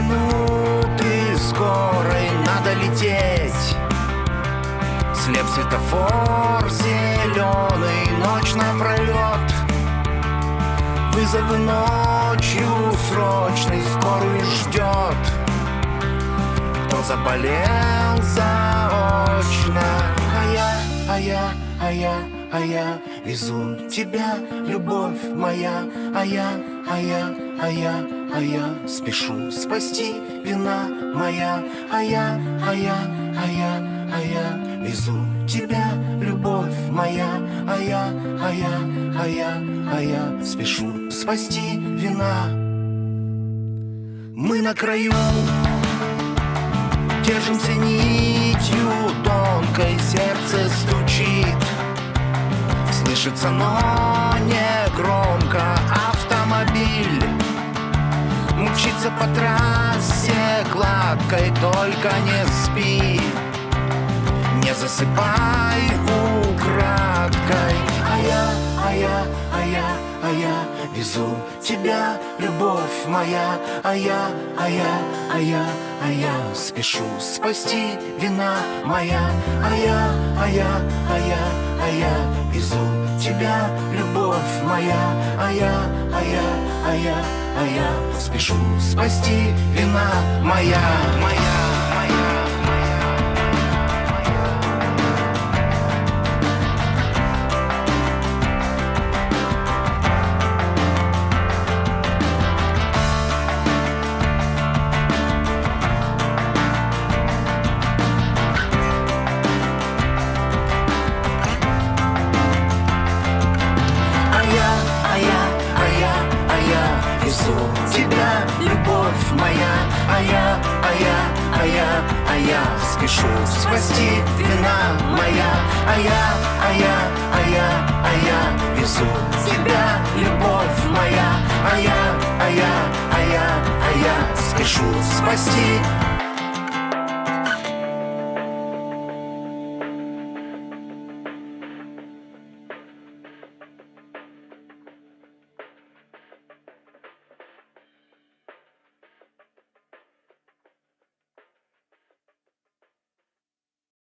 минуты скорой надо лететь. Слеп светофор зеленый, ночь напролет. Вызовы ночью срочный, скорую ждет. Кто заболел заочно, а я везу тебя, любовь моя, а я спешу спасти, вина моя, а я везу тебя, любовь моя, а я спешу спасти, вина. Мы на краю, держимся нитью тонкой, сердце стучит. Слышится, но не громко, автомобиль мчится по трассе гладкой, только не спи, не засыпай украдкой. А я везу тебя, любовь моя, а я спешу спасти, вина моя, а я везу тебя, любовь моя, а я спешу спасти, вина моя. Везу тебя, любовь моя, а я спешу спасти, вина моя, а я везу тебя, любовь моя, а я спешу спасти.